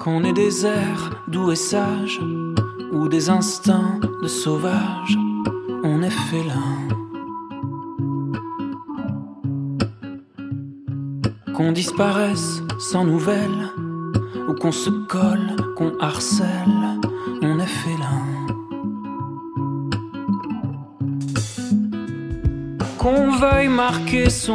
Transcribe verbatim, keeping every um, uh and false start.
Qu'on ait des airs doux et sages ou des instincts de sauvage, on est félin. Qu'on disparaisse sans nouvelles ou qu'on se colle, qu'on harcèle, on est félin. Qu'on veuille marquer son